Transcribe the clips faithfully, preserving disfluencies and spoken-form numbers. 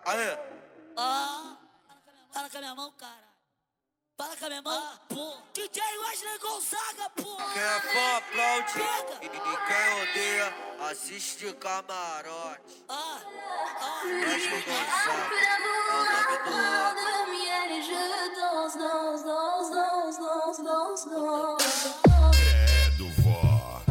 Aê. Ah, fala com a minha mão, cara. Fala com a minha mão, pô. D J Wesley Gonzaga, pô. Quem é fã aplaude Pega. e, e quem odeia assiste de camarote. Ah, ah. Wesley Gonzaga é o nome do homem. Credo, vó.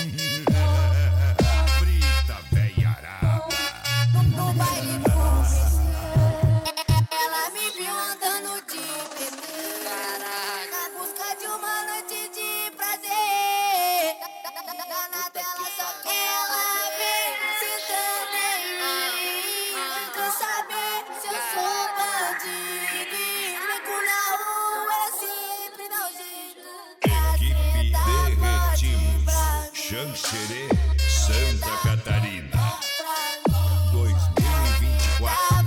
Frita, veiarada. No baile começou, ela me viu andando de P T, na busca de uma noite de prazer. Na tela só que ela vem sentando em mim, quer saber se eu sou bandido. E brinco na rua, ela sempre dá um jeito. Equipe Derretimos, Xanxerê, Santa Catarina, dois mil e vinte e quatro.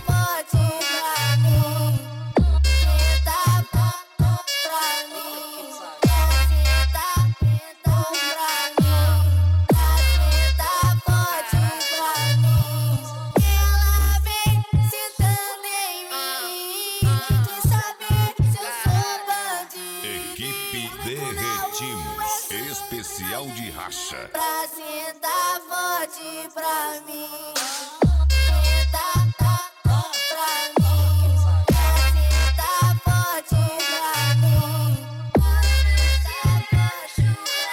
Equipe Derretimos, especial de racha. Pra sentar forte pra mim. Senta pra mim. Pra sentar forte pra mim. Senta forte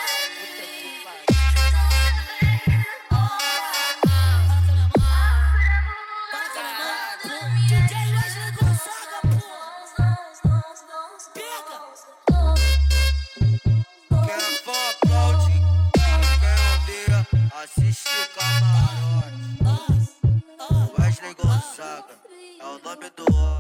pra mim. D J Wesley Gonzaga, pô. Pega. Quem é fã aplaude e quem odeia assiste de camarote. Wesley Gonzaga é o nome do homem.